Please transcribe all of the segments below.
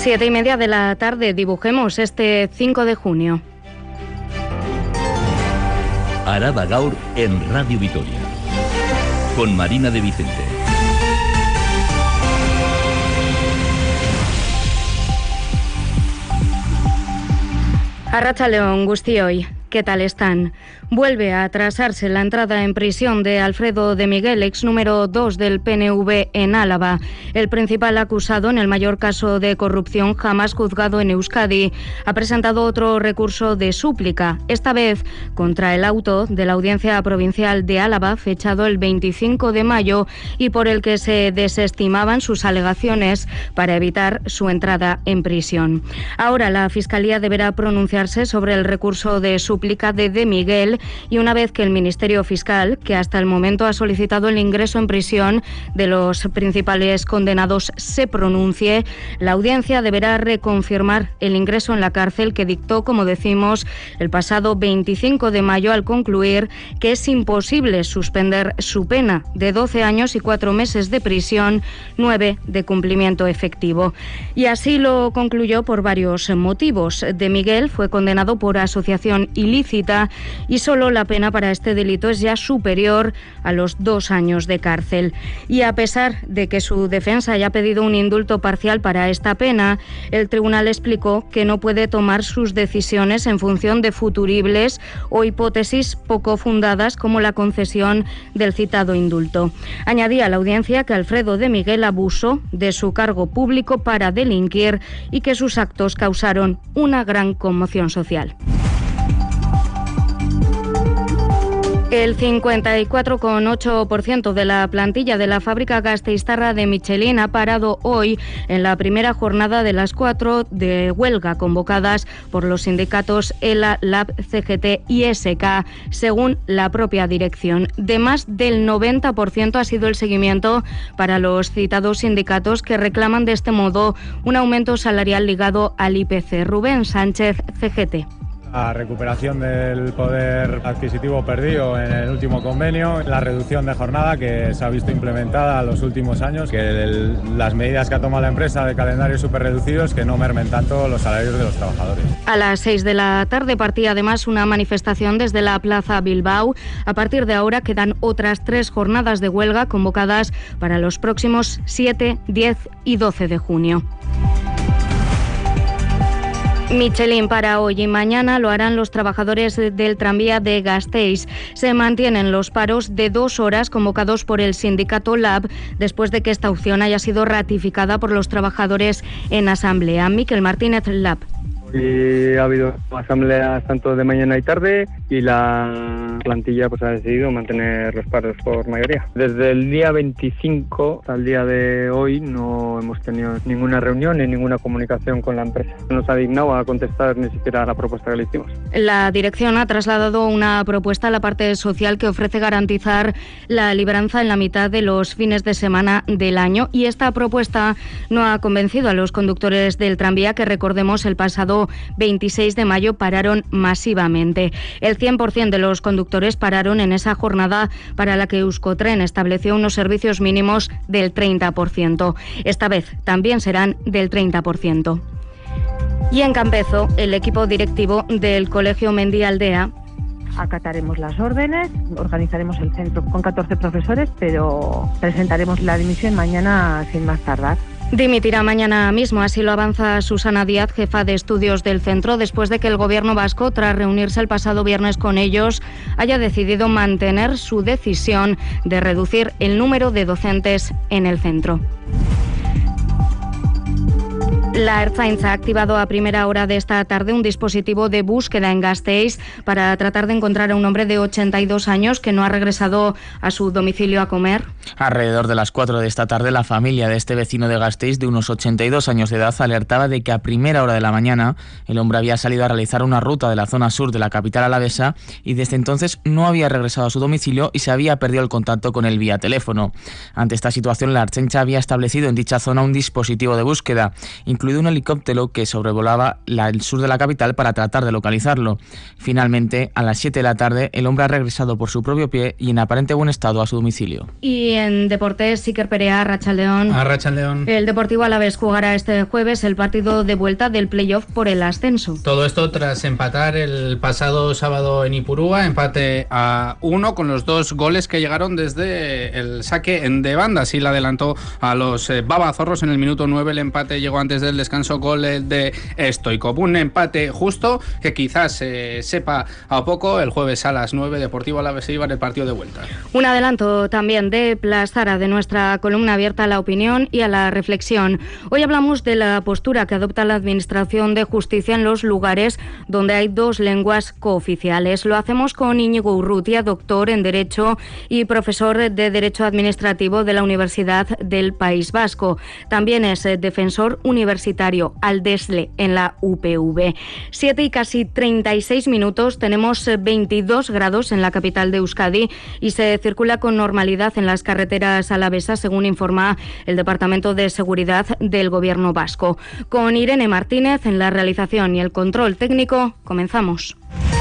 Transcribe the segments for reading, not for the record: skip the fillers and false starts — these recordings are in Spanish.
7:30 de la tarde, dibujemos este 5 de junio. Araba Gaur en Radio Vitoria, con Marina de Vicente. Arratsaldeon guztioi, ¿qué tal están? Vuelve a atrasarse la entrada en prisión de Alfredo de Miguel, ex número 2 del PNV en Álava, el principal acusado en el mayor caso de corrupción jamás juzgado en Euskadi. Ha presentado otro recurso de súplica, esta vez contra el auto de la Audiencia Provincial de Álava, fechado el 25 de mayo, y por el que se desestimaban sus alegaciones para evitar su entrada en prisión. Ahora la Fiscalía deberá pronunciarse sobre el recurso de súplica de Miguel, y una vez que el Ministerio Fiscal, que hasta el momento ha solicitado el ingreso en prisión de los principales condenados, se pronuncie, la audiencia deberá reconfirmar el ingreso en la cárcel que dictó, como decimos, el pasado 25 de mayo al concluir que es imposible suspender su pena de 12 años y 4 meses de prisión, 9 de cumplimiento efectivo. Y así lo concluyó por varios motivos. De Miguel fue condenado por asociación ilícita y solo la pena para este delito es ya superior a los 2 años de cárcel. Y a pesar de que su defensa haya pedido un indulto parcial para esta pena, el tribunal explicó que no puede tomar sus decisiones en función de futuribles o hipótesis poco fundadas como la concesión del citado indulto. Añadía a la audiencia que Alfredo de Miguel abusó de su cargo público para delinquir y que sus actos causaron una gran conmoción social. El 54,8% de la plantilla de la fábrica gasteiztarra de Michelin ha parado hoy en la primera jornada de las 4 de huelga convocadas por los sindicatos ELA, LAB, CGT y SK, según la propia dirección. De más del 90% ha sido el seguimiento para los citados sindicatos, que reclaman de este modo un aumento salarial ligado al IPC. Rubén Sánchez, CGT. La recuperación del poder adquisitivo perdido en el último convenio, la reducción de jornada que se ha visto implementada en los últimos años, que las medidas que ha tomado la empresa de calendarios súper reducidos que no mermen tanto los salarios de los trabajadores. A las 6 de la tarde partía además una manifestación desde la Plaza Bilbao. A partir de ahora quedan otras 3 jornadas de huelga convocadas para los próximos 7, 10 y 12 de junio. Michelin para hoy y mañana, lo harán los trabajadores del tranvía de Gasteiz. Se mantienen los paros de 2 horas convocados por el sindicato LAB después de que esta opción haya sido ratificada por los trabajadores en asamblea. Miquel Martínez, LAB. Y ha habido asambleas tanto de mañana y tarde y la plantilla ha decidido mantener los paros por mayoría. Desde el día 25 al día de hoy no hemos tenido ninguna reunión ni ninguna comunicación con la empresa. No nos ha dignado a contestar ni siquiera a la propuesta que le hicimos. La dirección ha trasladado una propuesta a la parte social que ofrece garantizar la libranza en la mitad de los fines de semana del año, y esta propuesta no ha convencido a los conductores del tranvía, que recordemos el pasado 26 de mayo pararon masivamente. El 100% de los conductores pararon en esa jornada para la que Euskotren estableció unos servicios mínimos del 30%. Esta vez también serán del 30%. Y en Campezo, el equipo directivo del Colegio Mendialdea acataremos las órdenes, organizaremos el centro con 14 profesores, pero presentaremos la dimisión mañana sin más tardar. Dimitirá mañana mismo, así lo avanza Susana Díaz, jefa de estudios del centro, después de que el gobierno vasco, tras reunirse el pasado viernes con ellos, haya decidido mantener su decisión de reducir el número de docentes en el centro. La Ertzaintza ha activado a primera hora de esta tarde un dispositivo de búsqueda en Gasteiz para tratar de encontrar a un hombre de 82 años que no ha regresado a su domicilio a comer. Alrededor de las 4 de esta tarde, la familia de este vecino de Gasteiz, de unos 82 años de edad, alertaba de que a primera hora de la mañana el hombre había salido a realizar una ruta de la zona sur de la capital alavesa y desde entonces no había regresado a su domicilio y se había perdido el contacto con él vía teléfono. Ante esta situación, la Ertzaintza había establecido en dicha zona un dispositivo de búsqueda. Incluso incluido un helicóptero que sobrevolaba el sur de la capital para tratar de localizarlo. Finalmente, a las 7 de la tarde, el hombre ha regresado por su propio pie y en aparente buen estado a su domicilio. Y en deportes, Iker Perea, Arratsaldeon. Arratsaldeon. El Deportivo Alavés jugará este jueves el partido de vuelta del playoff por el ascenso. Todo esto tras empatar el pasado sábado en Ipurúa, empate a 1 con los 2 goles que llegaron desde el saque de banda. Así le adelantó a los babazorros en el minuto 9. El empate llegó antes del descanso, gol de Stoichkov. Un empate justo que quizás sepa a poco. El jueves a las 9, Deportivo Alavés Eibar, el partido de vuelta. Un adelanto también de Plazara, de nuestra columna abierta a la opinión y a la reflexión. Hoy hablamos de la postura que adopta la Administración de Justicia en los lugares donde hay 2 lenguas cooficiales. Lo hacemos con Íñigo Urrutia, doctor en Derecho y profesor de Derecho Administrativo de la Universidad del País Vasco. También es defensor universitario al DESLE en la UPV. 7 y casi 36 minutos, tenemos 22 grados en la capital de Euskadi y se circula con normalidad en las carreteras alavesas, según informa el Departamento de Seguridad del Gobierno vasco. Con Irene Martínez en la realización y el control técnico, comenzamos.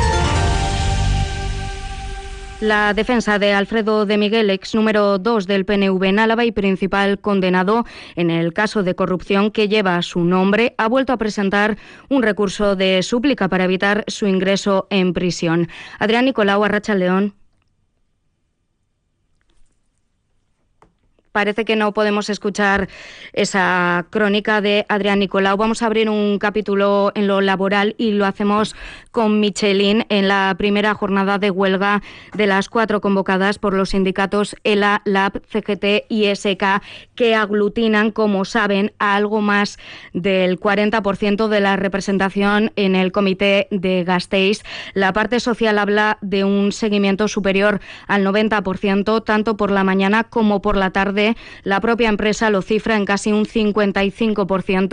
La defensa de Alfredo de Miguel, ex número 2 del PNV en Álava y principal condenado en el caso de corrupción que lleva su nombre, ha vuelto a presentar un recurso de súplica para evitar su ingreso en prisión. Adrián Nicolau, Arratsaldeon. Parece que no podemos escuchar esa crónica de Adrián Nicolau. Vamos a abrir un capítulo en lo laboral y lo hacemos con Michelin en la primera jornada de huelga de las 4 convocadas por los sindicatos ELA, LAB, CGT y SK, que aglutinan, como saben, a algo más del 40% de la representación en el comité de Gasteiz. La parte social habla de un seguimiento superior al 90%, tanto por la mañana como por la tarde. La propia empresa lo cifra en casi un 55%,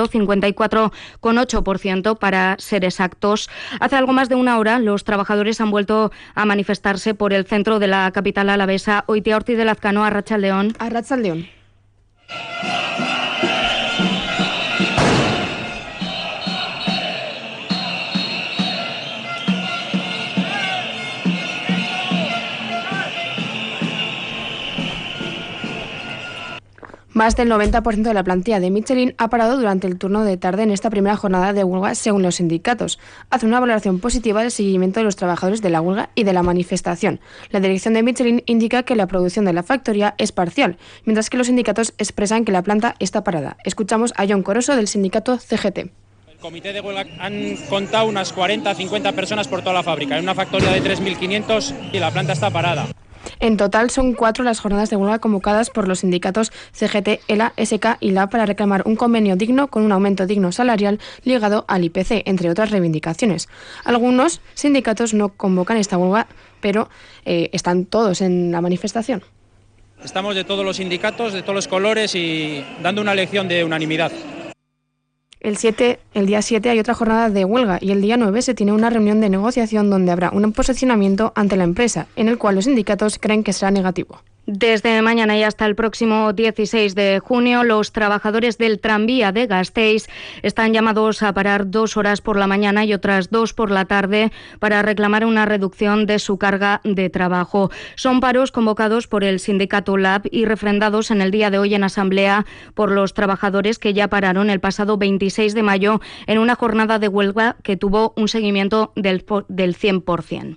54,8% para ser exactos. Hace algo más de una hora los trabajadores han vuelto a manifestarse por el centro de la capital alavesa. Oitia Ortiz de Lazcano, Arratsaldeon. Arratsaldeon. Más del 90% de la plantilla de Michelin ha parado durante el turno de tarde en esta primera jornada de huelga, según los sindicatos. Hace una valoración positiva del seguimiento de los trabajadores de la huelga y de la manifestación. La dirección de Michelin indica que la producción de la factoría es parcial, mientras que los sindicatos expresan que la planta está parada. Escuchamos a Jon Coroso, del sindicato CGT. El comité de huelga han contado unas 40-50 personas por toda la fábrica. En una factoría de 3.500 y la planta está parada. En total son 4 las jornadas de huelga convocadas por los sindicatos CGT, ELA, SK y LAB para reclamar un convenio digno con un aumento digno salarial ligado al IPC, entre otras reivindicaciones. Algunos sindicatos no convocan esta huelga, pero están todos en la manifestación. Estamos de todos los sindicatos, de todos los colores y dando una lección de unanimidad. El día 7 hay otra jornada de huelga y el día 9 se tiene una reunión de negociación donde habrá un posicionamiento ante la empresa, en el cual los sindicatos creen que será negativo. Desde mañana y hasta el próximo 16 de junio, los trabajadores del tranvía de Gasteiz están llamados a parar 2 horas por la mañana y otras 2 por la tarde para reclamar una reducción de su carga de trabajo. Son paros convocados por el sindicato LAB y refrendados en el día de hoy en asamblea por los trabajadores que ya pararon el pasado 26 de mayo en una jornada de huelga que tuvo un seguimiento del 100%.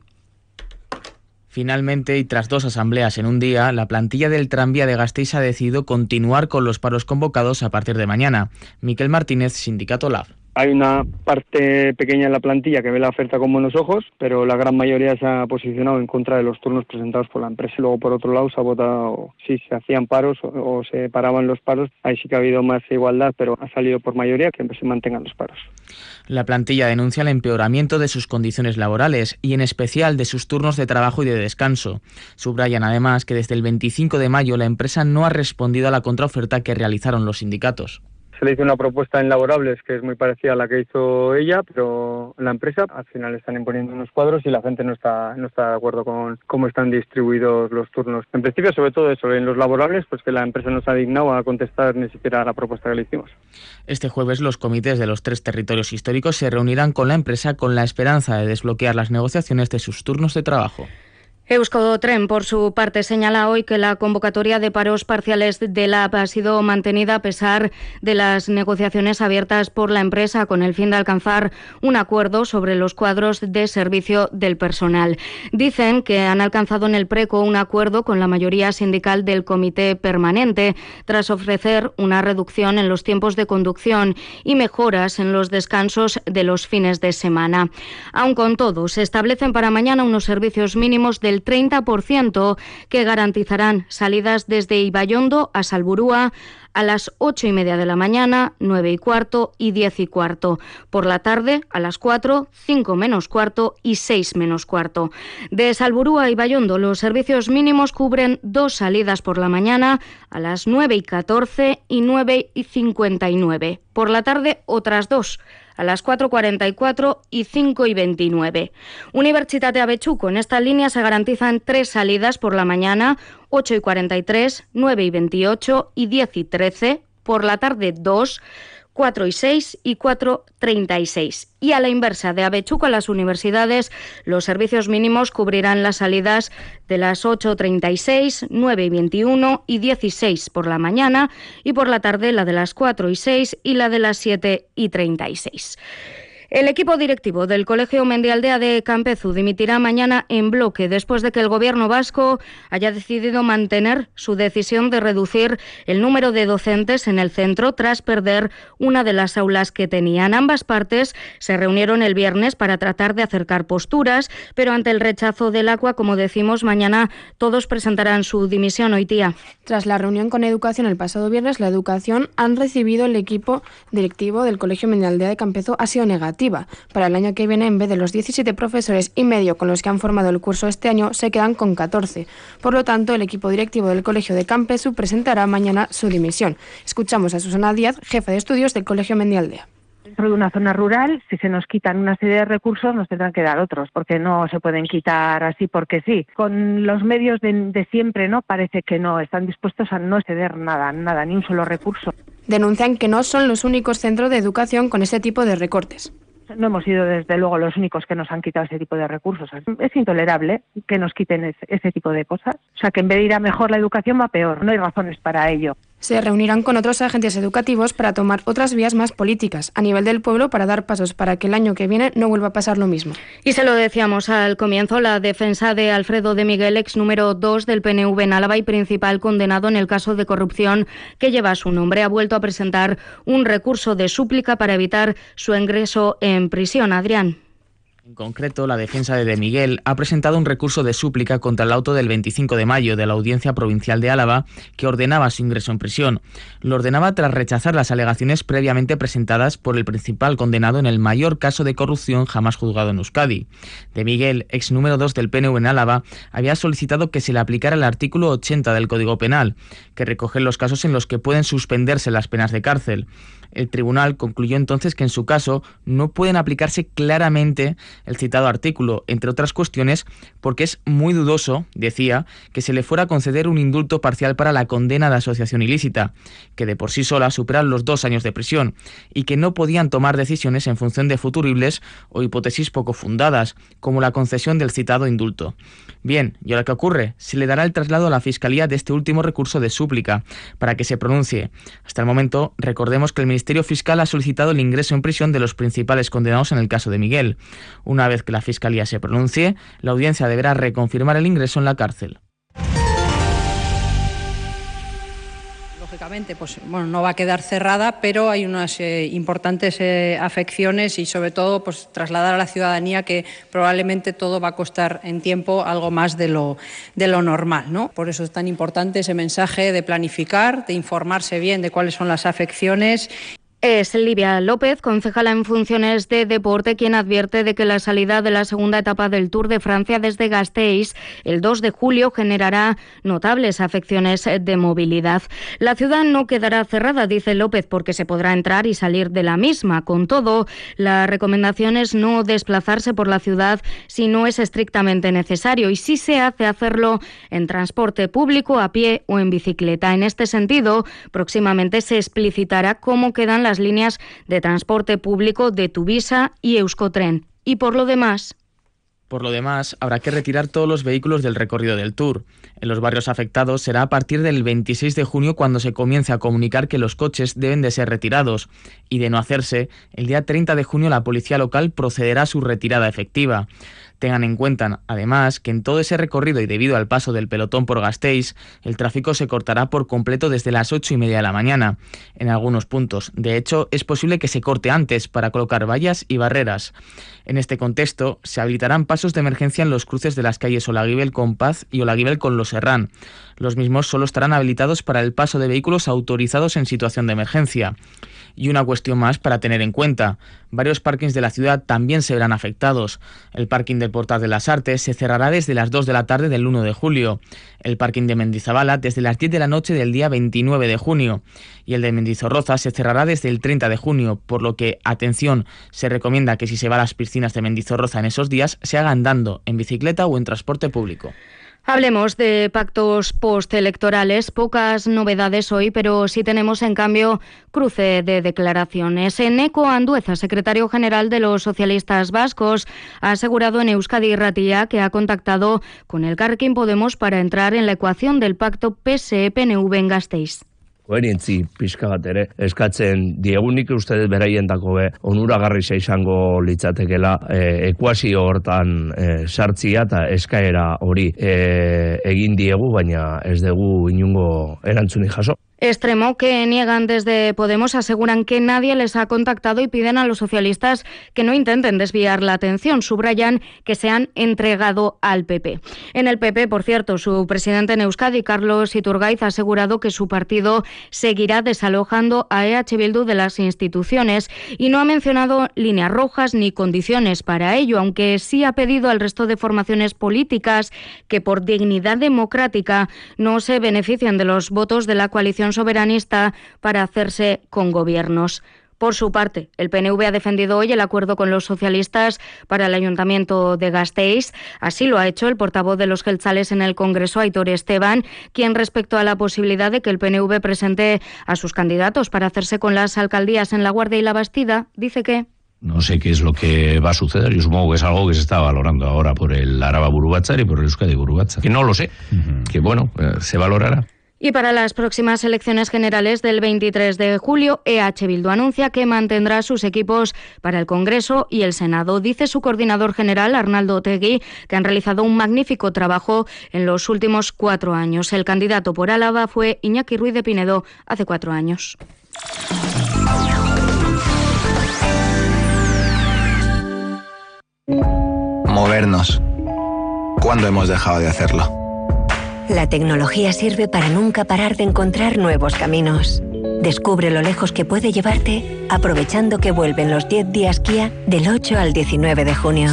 Finalmente, y tras 2 asambleas en un día, la plantilla del tranvía de Gasteiz ha decidido continuar con los paros convocados a partir de mañana. Miquel Martínez, sindicato LAB. Hay una parte pequeña en la plantilla que ve la oferta con buenos ojos, pero la gran mayoría se ha posicionado en contra de los turnos presentados por la empresa. Luego, por otro lado, se ha votado si se hacían paros o se paraban los paros. Ahí sí que ha habido más igualdad, pero ha salido por mayoría que se mantengan los paros. La plantilla denuncia el empeoramiento de sus condiciones laborales y en especial de sus turnos de trabajo y de descanso. Subrayan además que desde el 25 de mayo la empresa no ha respondido a la contraoferta que realizaron los sindicatos. Se Se le hizo una propuesta en laborables que es muy parecida a la que hizo ella, pero la empresa al final están imponiendo unos cuadros y la gente no está de acuerdo con cómo están distribuidos los turnos. En principio, sobre todo eso, en los laborables, pues que la empresa no se ha dignado a contestar ni siquiera a la propuesta que le hicimos. Este jueves los comités de los 3 territorios históricos se reunirán con la empresa con la esperanza de desbloquear las negociaciones de sus turnos de trabajo. Euskotren, por su parte, señala hoy que la convocatoria de paros parciales de LAB ha sido mantenida a pesar de las negociaciones abiertas por la empresa con el fin de alcanzar un acuerdo sobre los cuadros de servicio del personal. Dicen que han alcanzado en el Preco un acuerdo con la mayoría sindical del comité permanente tras ofrecer una reducción en los tiempos de conducción y mejoras en los descansos de los fines de semana. Aun con todo, se establecen para mañana unos servicios mínimos del 30% que garantizarán salidas desde Ibaiondo a Salburua a las 8:30 de la mañana, 9:15 y 10:15. Por la tarde, a las 4, 5 menos cuarto y 6 menos cuarto. De Salburua a Ibaiondo, los servicios mínimos cubren 2 salidas por la mañana a las 9:14 y 9:59. Por la tarde, otras 2. A las 4:44 y 5:29. Unibertsitate Abetxuko, en esta línea se garantizan 3 salidas por la mañana, 8:43, 9:28 y 10:13. Por la tarde, 2, 4:06 y 4:36. Y a la inversa, de Abetxuko a las universidades, los servicios mínimos cubrirán las salidas de las 8:36, 9:21 y 16 por la mañana, y por la tarde la de las 4:06 y la de las 7:36. El equipo directivo del Colegio Mendialdea de Campezu dimitirá mañana en bloque después de que el Gobierno vasco haya decidido mantener su decisión de reducir el número de docentes en el centro tras perder una de las aulas que tenían. Ambas partes se reunieron el viernes para tratar de acercar posturas, pero ante el rechazo del ACUA, como decimos, mañana todos presentarán su dimisión. Hoy, tía. Tras la reunión con Educación el pasado viernes, la Educación han recibido el equipo directivo del Colegio Mendialdea de Campezu ha sido negativa. Para el año que viene, en vez de los 17 profesores y medio con los que han formado el curso este año, se quedan con 14. Por lo tanto, el equipo directivo del Colegio de Campezu presentará mañana su dimisión. Escuchamos a Susana Díaz, jefa de estudios del Colegio Mendialdea. Dentro de una zona rural, si se nos quitan una serie de recursos, nos tendrán que dar otros, porque no se pueden quitar así porque sí. Con los medios de siempre, ¿no? Parece que no están dispuestos a no ceder nada, ni un solo recurso. Denuncian que no son los únicos centros de educación con este tipo de recortes. No hemos sido, desde luego, los únicos que nos han quitado ese tipo de recursos. Es intolerable que nos quiten ese tipo de cosas. O sea, que en vez de ir a mejor la educación va peor. No hay razones para ello. Se reunirán con otros agentes educativos para tomar otras vías más políticas a nivel del pueblo para dar pasos para que el año que viene no vuelva a pasar lo mismo. Y se lo decíamos al comienzo, la defensa de Alfredo de Miguel, ex número 2 del PNV en Álava y principal condenado en el caso de corrupción que lleva su nombre, ha vuelto a presentar un recurso de súplica para evitar su ingreso en prisión. Adrián. En concreto, la defensa de Miguel ha presentado un recurso de súplica contra el auto del 25 de mayo de la Audiencia Provincial de Álava que ordenaba su ingreso en prisión. Lo ordenaba tras rechazar las alegaciones previamente presentadas por el principal condenado en el mayor caso de corrupción jamás juzgado en Euskadi. De Miguel, ex número 2 del PNV en Álava, había solicitado que se le aplicara el artículo 80 del Código Penal, que recoge los casos en los que pueden suspenderse las penas de cárcel. El tribunal concluyó entonces que en su caso no pueden aplicarse claramente el citado artículo, entre otras cuestiones porque es muy dudoso, decía, que se le fuera a conceder un indulto parcial para la condena de asociación ilícita, que de por sí sola superan los 2 años de prisión, y que no podían tomar decisiones en función de futuribles o hipótesis poco fundadas, como la concesión del citado indulto. Bien, ¿y ahora qué ocurre? Se le dará el traslado a la Fiscalía de este último recurso de súplica para que se pronuncie. Hasta el momento, recordemos que el Ministerio Fiscal ha solicitado el ingreso en prisión de los principales condenados en el caso de Miguel. Una vez que la Fiscalía se pronuncie, la audiencia deberá reconfirmar el ingreso en la cárcel. Lógicamente, pues bueno, no va a quedar cerrada, pero hay unas importantes afecciones y sobre todo pues trasladar a la ciudadanía que probablemente todo va a costar en tiempo algo más de lo normal, ¿no? Por eso es tan importante ese mensaje de planificar, de informarse bien de cuáles son las afecciones. Es Livia López, concejala en funciones de deporte, quien advierte de que la salida de la segunda etapa del Tour de Francia desde Gasteiz el 2 de julio generará notables afecciones de movilidad. La ciudad no quedará cerrada, dice López, porque se podrá entrar y salir de la misma. Con todo, la recomendación es no desplazarse por la ciudad si no es estrictamente necesario y si se hace hacerlo en transporte público, a pie o en bicicleta. En este sentido, próximamente se explicitará cómo quedan las líneas de transporte público de Tuvisa y Euskotren. Y por lo demás, habrá que retirar todos los vehículos del recorrido del Tour. En los barrios afectados será a partir del 26 de junio cuando se comience a comunicar que los coches deben de ser retirados. Y de no hacerse, el día 30 de junio la policía local procederá a su retirada efectiva. Tengan en cuenta, además, que en todo ese recorrido y debido al paso del pelotón por Gasteiz, el tráfico se cortará por completo desde las 8:30 de la mañana. En algunos puntos, de hecho, es posible que se corte antes para colocar vallas y barreras. En este contexto, se habilitarán pasos de emergencia en los cruces de las calles Olaguibel con Paz y Olaguibel con Los Herrán. Los mismos solo estarán habilitados para el paso de vehículos autorizados en situación de emergencia. Y una cuestión más para tener en cuenta. Varios parkings de la ciudad también se verán afectados. El parking del Portal de las Artes se cerrará desde las 2 de la tarde del 1 de julio. El parking de Mendizabala desde las 10 de la noche del día 29 de junio. Y el de Mendizorroza se cerrará desde el 30 de junio, por lo que, atención, se recomienda que si se va a las piscinas de Mendizorroza en esos días, se haga andando, en bicicleta o en transporte público. Hablemos de pactos postelectorales. Pocas novedades hoy, pero sí tenemos, en cambio, cruce de declaraciones. Eneko Andueza, secretario general de los socialistas vascos, ha asegurado en Euskadi Irratia que ha contactado con Elkarrekin Podemos para entrar en la ecuación del pacto PSE-PNV en Gasteiz. Koherentzi pixka bat ere eskatzen diegunik uste dut beraientako onuragarria izango litzatekeela ekuazio hortan sartzia eta eskaera hori egin diegu, baina ez dugu inungo erantzunik jaso. Extremo que niegan desde Podemos aseguran que nadie les ha contactado y piden a los socialistas que no intenten desviar la atención. Subrayan que se han entregado al PP. En el PP, por cierto, su presidente en Euskadi, Carlos Iturgaiz, ha asegurado que su partido seguirá desalojando a EH Bildu de las instituciones y no ha mencionado líneas rojas ni condiciones para ello, aunque sí ha pedido al resto de formaciones políticas que por dignidad democrática no se beneficien de los votos de la coalición soberanista para hacerse con gobiernos. Por su parte, el PNV ha defendido hoy el acuerdo con los socialistas para el Ayuntamiento de Gasteiz. Así lo ha hecho el portavoz de los jeltzales en el Congreso, Aitor Esteban, quien respecto a la posibilidad de que el PNV presente a sus candidatos para hacerse con las alcaldías en La Guardia y La Bastida, dice que no sé qué es lo que va a suceder. Yo supongo que es algo que se está valorando ahora por el Araba Buru Batzar y por el Euskadi Buru Batzar. Que no lo sé, que bueno, se valorará. Y para las próximas elecciones generales del 23 de julio, EH Bildu anuncia que mantendrá sus equipos para el Congreso y el Senado. Dice su coordinador general, Arnaldo Otegi, que han realizado un magnífico trabajo en los últimos 4 años. El candidato por Álava fue Iñaki Ruiz de Pinedo hace 4 años. Movernos. ¿Cuándo hemos dejado de hacerlo? La tecnología sirve para nunca parar de encontrar nuevos caminos. Descubre lo lejos que puede llevarte aprovechando que vuelven los 10 días Kia del 8 al 19 de junio.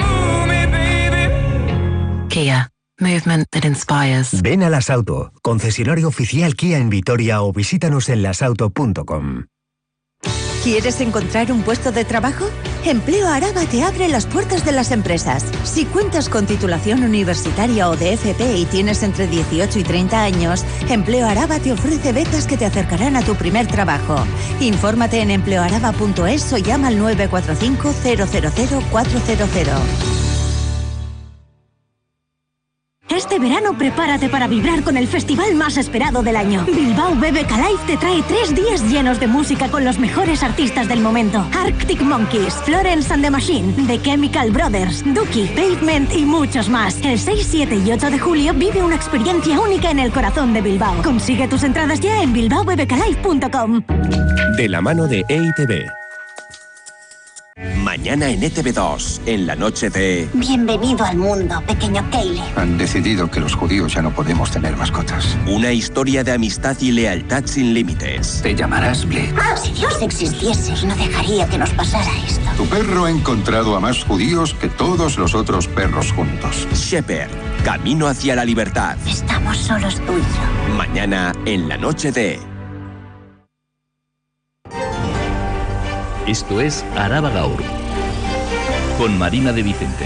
Kia. Movement that inspires. Ven a Las Auto, concesionario oficial Kia en Vitoria o visítanos en lasauto.com. ¿Quieres encontrar un puesto de trabajo? Empleo Araba te abre las puertas de las empresas. Si cuentas con titulación universitaria o de FP y tienes entre 18 y 30 años, Empleo Araba te ofrece becas que te acercarán a tu primer trabajo. Infórmate en empleoaraba.es o llama al 945 000 400. Este verano prepárate para vibrar con el festival más esperado del año. Bilbao BBK Live te trae 3 días llenos de música con los mejores artistas del momento. Arctic Monkeys, Florence and the Machine, The Chemical Brothers, Dookie, Pavement y muchos más. El 6, 7 y 8 de julio vive una experiencia única en el corazón de Bilbao. Consigue tus entradas ya en bilbaobbklive.com. De la mano de EITB. Mañana en ETV2, en la noche de... Bienvenido al mundo, pequeño Kyle. Han decidido que los judíos ya no podemos tener mascotas. Una historia de amistad y lealtad sin límites. Te llamarás Blake. Si Dios existiese, no dejaría que nos pasara esto. Tu perro ha encontrado a más judíos que todos los otros perros juntos. Shepherd, camino hacia la libertad. Estamos solos tú y yo. Mañana en la noche de... Esto es Araba Gaur, con Marina de Vicente.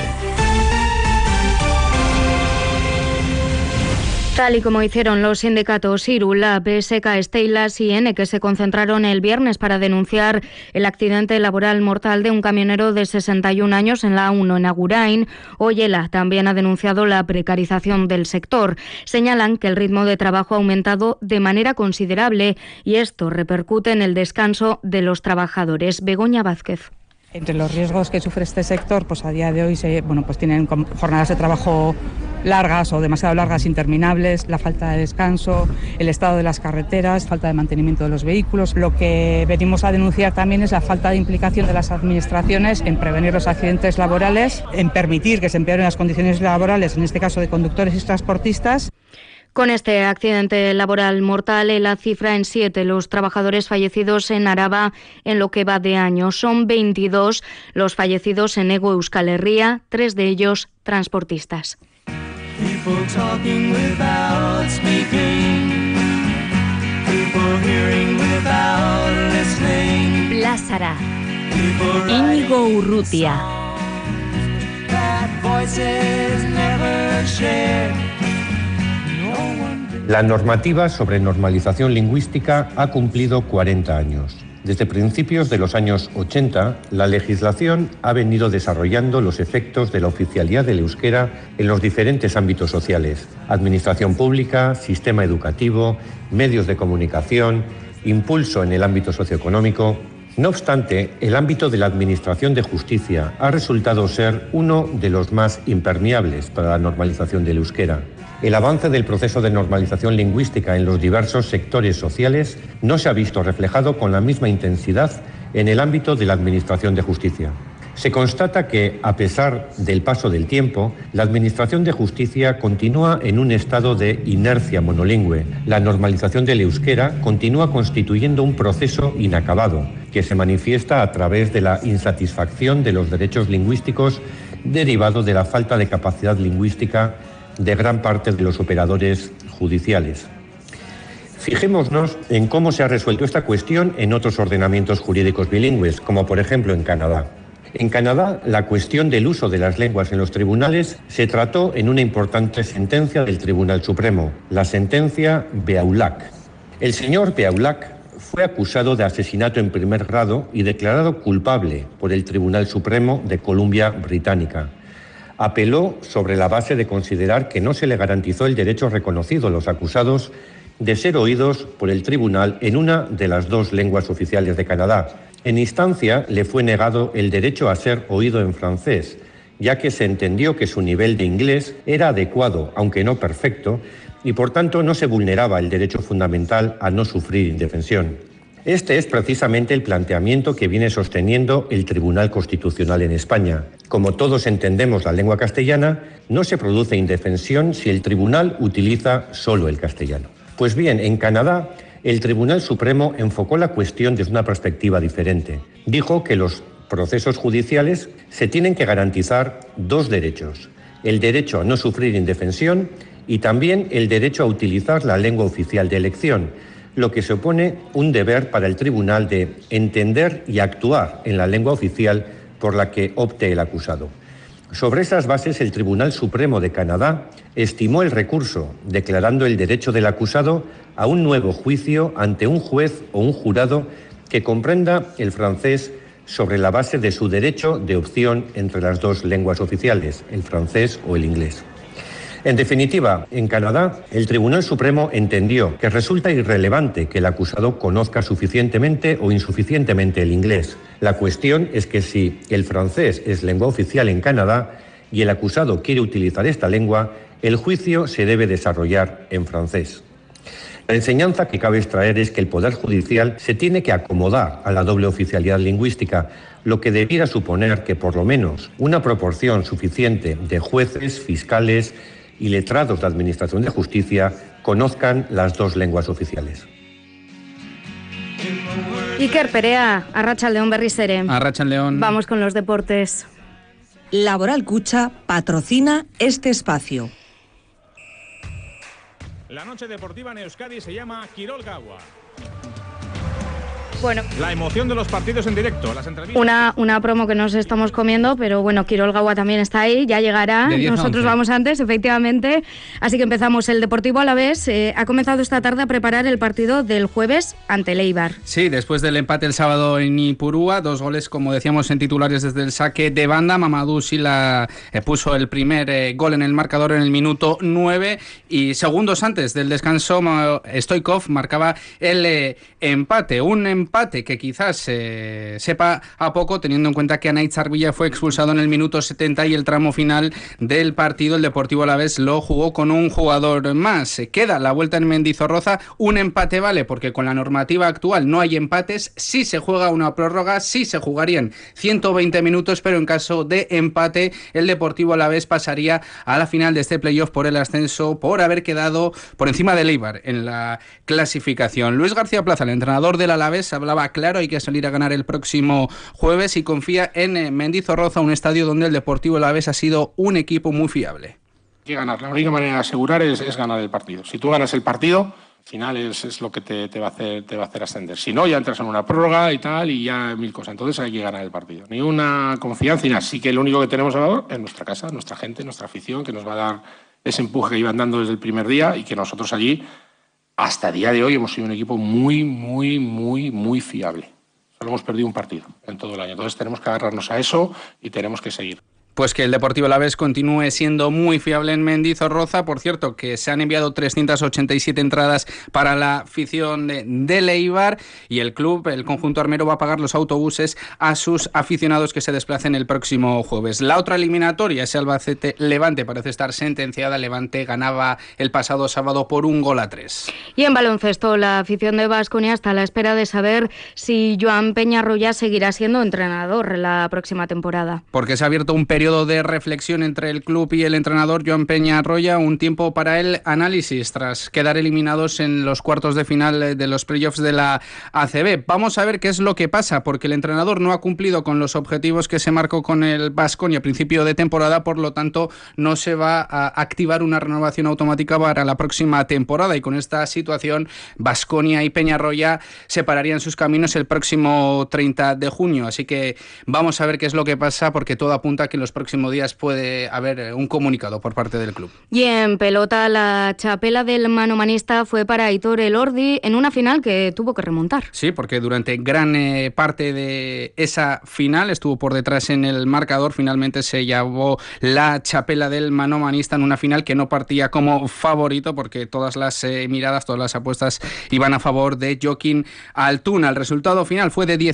Tal y como hicieron los sindicatos IRU, LAB, SK, Steilas y ENE, que se concentraron el viernes para denunciar el accidente laboral mortal de un camionero de 61 años en la A1 en Agurain, hoy ELA también ha denunciado la precarización del sector. Señalan que el ritmo de trabajo ha aumentado de manera considerable y esto repercute en el descanso de los trabajadores. Begoña Vázquez. Entre los riesgos que sufre este sector, pues a día de hoy tienen jornadas de trabajo largas o demasiado largas, interminables, la falta de descanso, el estado de las carreteras, falta de mantenimiento de los vehículos. Lo que venimos a denunciar también es la falta de implicación de las administraciones en prevenir los accidentes laborales, en permitir que se empeoren las condiciones laborales, en este caso de conductores y transportistas. Con este accidente laboral mortal, la cifra en 7 los trabajadores fallecidos en Araba en lo que va de año. Son 22 los fallecidos en Hego Euskal Herria, 3 de ellos transportistas. Plazara. Íñigo Urrutia. La normativa sobre normalización lingüística ha cumplido 40 años. Desde principios de los años 80, la legislación ha venido desarrollando los efectos de la oficialidad del euskera en los diferentes ámbitos sociales: administración pública, sistema educativo, medios de comunicación, impulso en el ámbito socioeconómico. No obstante, el ámbito de la administración de justicia ha resultado ser uno de los más impermeables para la normalización del euskera. El avance del proceso de normalización lingüística en los diversos sectores sociales no se ha visto reflejado con la misma intensidad en el ámbito de la administración de justicia. Se constata que, a pesar del paso del tiempo, la administración de justicia continúa en un estado de inercia monolingüe. La normalización del euskera continúa constituyendo un proceso inacabado, que se manifiesta a través de la insatisfacción de los derechos lingüísticos derivado de la falta de capacidad lingüística de gran parte de los operadores judiciales. Fijémonos en cómo se ha resuelto esta cuestión en otros ordenamientos jurídicos bilingües, como por ejemplo en Canadá. En Canadá, la cuestión del uso de las lenguas en los tribunales se trató en una importante sentencia del Tribunal Supremo, la sentencia Beaulac. El señor Beaulac fue acusado de asesinato en primer grado y declarado culpable por el Tribunal Supremo de Columbia Británica. Apeló sobre la base de considerar que no se le garantizó el derecho reconocido a los acusados de ser oídos por el tribunal en una de las 2 lenguas oficiales de Canadá. En instancia le fue negado el derecho a ser oído en francés, ya que se entendió que su nivel de inglés era adecuado, aunque no perfecto, y por tanto no se vulneraba el derecho fundamental a no sufrir indefensión. Este es precisamente el planteamiento que viene sosteniendo el Tribunal Constitucional en España. Como todos entendemos la lengua castellana, no se produce indefensión si el tribunal utiliza solo el castellano. Pues bien, en Canadá, el Tribunal Supremo enfocó la cuestión desde una perspectiva diferente. Dijo que los procesos judiciales se tienen que garantizar 2 derechos: el derecho a no sufrir indefensión y también el derecho a utilizar la lengua oficial de elección, lo que supone un deber para el tribunal de entender y actuar en la lengua oficial por la que opte el acusado. Sobre esas bases, el Tribunal Supremo de Canadá estimó el recurso, declarando el derecho del acusado a un nuevo juicio ante un juez o un jurado que comprenda el francés sobre la base de su derecho de opción entre las 2 lenguas oficiales, el francés o el inglés. En definitiva, en Canadá, el Tribunal Supremo entendió que resulta irrelevante que el acusado conozca suficientemente o insuficientemente el inglés. La cuestión es que si el francés es lengua oficial en Canadá y el acusado quiere utilizar esta lengua, el juicio se debe desarrollar en francés. La enseñanza que cabe extraer es que el Poder Judicial se tiene que acomodar a la doble oficialidad lingüística, lo que debiera suponer que por lo menos una proporción suficiente de jueces, fiscales y letrados de Administración de Justicia conozcan las dos lenguas oficiales. Iker Perea, Arratsaldeon berriz ere. Arratsaldeon. Vamos con los deportes. Laboral Cucha patrocina este espacio. La noche deportiva en Euskadi se llama Kirol Gaua. Bueno, la emoción de los partidos en directo, las entrevistas. Una promo que nos estamos comiendo, pero bueno, Kirol Gaua también está ahí, ya llegará. Nosotros vamos antes, efectivamente. Así que empezamos. El Deportivo Alavés ha comenzado esta tarde a preparar el partido del jueves ante el Eibar. Sí, después del empate el sábado en Ipurúa, 2 goles, como decíamos, en titulares desde el saque de banda. Mamadou Sila puso el primer gol en el marcador en el minuto 9 y segundos antes del descanso Stoichkov marcaba el empate. Un empate que quizás sepa a poco, teniendo en cuenta que Anaitz Arbilla fue expulsado en el minuto 70 y el tramo final del partido el Deportivo Alavés lo jugó con un jugador más. Queda la vuelta en Mendizorroza, un empate vale porque con la normativa actual no hay empates, sí se juega una prórroga, sí se jugarían 120 minutos, pero en caso de empate el Deportivo Alavés pasaría a la final de este playoff por el ascenso, por haber quedado por encima del Eibar en la clasificación. Luis García Plaza, el entrenador del Alavés, hablaba claro, hay que salir a ganar el próximo jueves y confía en Mendizorroza, un estadio donde el Deportivo Alavés ha sido un equipo muy fiable. Hay que ganar, la única manera de asegurar es ganar el partido. Si tú ganas el partido, al final es lo que te va a hacer ascender. Si no, ya entras en una prórroga y tal, y ya mil cosas. Entonces hay que ganar el partido. Ni una confianza ni nada. Sí que lo único que tenemos ahora es nuestra casa, nuestra gente, nuestra afición, que nos va a dar ese empuje que iban dando desde el primer día y que nosotros allí, hasta el día de hoy, hemos sido un equipo muy fiable. Solo hemos perdido un partido en todo el año. Entonces tenemos que agarrarnos a eso y tenemos que seguir. Pues que el Deportivo Alavés continúe siendo muy fiable en Mendizorroza. Por cierto, que se han enviado 387 entradas para la afición de Eibar y el club, el conjunto armero, va a pagar los autobuses a sus aficionados que se desplacen el próximo jueves. La otra eliminatoria, ese Albacete-Levante, parece estar sentenciada. Levante ganaba el pasado sábado por 1-3. Y en baloncesto, la afición de Baskonia está a la espera de saber si Joan Peñarroya seguirá siendo entrenador la próxima temporada. Porque se ha abierto un periodo de reflexión entre el club y el entrenador Joan Peñarroya, un tiempo para el análisis tras quedar eliminados en los cuartos de final de los playoffs de la ACB. Vamos a ver qué es lo que pasa, porque el entrenador no ha cumplido con los objetivos que se marcó con el Baskonia a principio de temporada, por lo tanto no se va a activar una renovación automática para la próxima temporada, y con esta situación Baskonia y Peñarroya separarían sus caminos el próximo 30 de junio, así que vamos a ver qué es lo que pasa, porque todo apunta a que en los próximos días puede haber un comunicado por parte del club. Y en pelota, la chapela del manomanista fue para Aitor Elordi en una final que tuvo que remontar. Sí, porque durante gran parte de esa final estuvo por detrás en el marcador. Finalmente se llevó la chapela del manomanista en una final que no partía como favorito, porque todas las miradas, todas las apuestas iban a favor de Joaquín Altuna. El resultado final fue de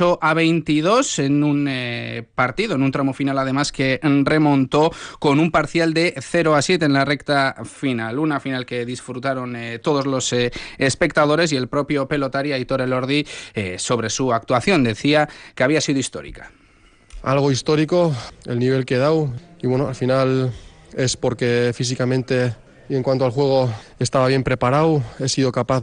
18-22 en un partido, en un tramo final además que remontó con un parcial de 0-7 en la recta final. Una final que disfrutaron todos los espectadores, y el propio pelotario Aitor Elordi sobre su actuación decía que había sido histórica. Algo histórico, el nivel que he dado, y bueno, al final es porque físicamente y en cuanto al juego estaba bien preparado, he sido capaz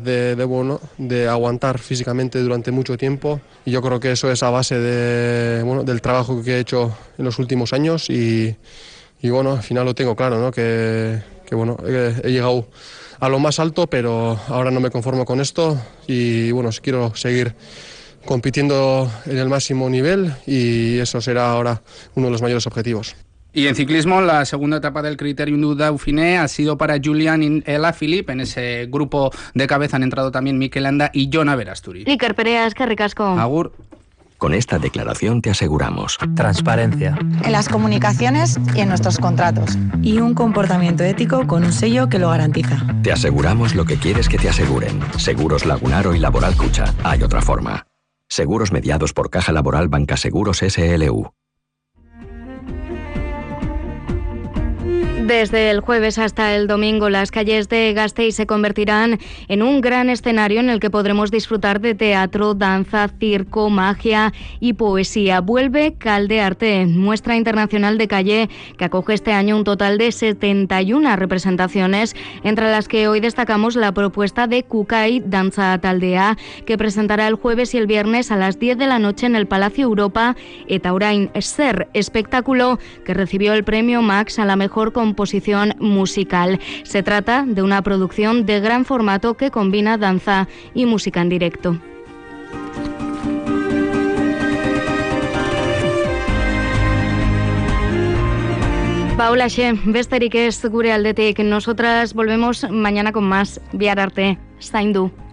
de aguantar físicamente durante mucho tiempo, y yo creo que eso es a base del trabajo que he hecho en los últimos años, y bueno, al final lo tengo claro, ¿no? que bueno, he llegado a lo más alto, pero ahora no me conformo con esto, y bueno, quiero seguir compitiendo en el máximo nivel, y eso será ahora uno de los mayores objetivos. Y en ciclismo, la segunda etapa del Critérium du Dauphiné ha sido para Julian Alaphilippe. En ese grupo de cabeza han entrado también Mikel Landa y Jona Verasturi. Iker Perea, eskerrik asko. Agur. Con esta declaración te aseguramos transparencia en las comunicaciones y en nuestros contratos, y un comportamiento ético con un sello que lo garantiza. Te aseguramos lo que quieres que te aseguren. Seguros Lagunaro y Laboral Cucha. Hay otra forma. Seguros mediados por Caja Laboral Banca Seguros SLU. Desde el jueves hasta el domingo, las calles de Gasteiz se convertirán en un gran escenario en el que podremos disfrutar de teatro, danza, circo, magia y poesía. Vuelve Caldearte, muestra internacional de calle que acoge este año un total de 71 representaciones, entre las que hoy destacamos la propuesta de Kukai Danza Taldea, que presentará el jueves y el viernes a las 10 de la noche en el Palacio Europa Eta Orain Zer, espectáculo que recibió el premio Max a la mejor composición musical. Se trata de una producción de gran formato que combina danza y música en directo. Paula Xe, besterik ez gure aldetik. Nosotras volvemos mañana con más. Bihar arte, zaindu.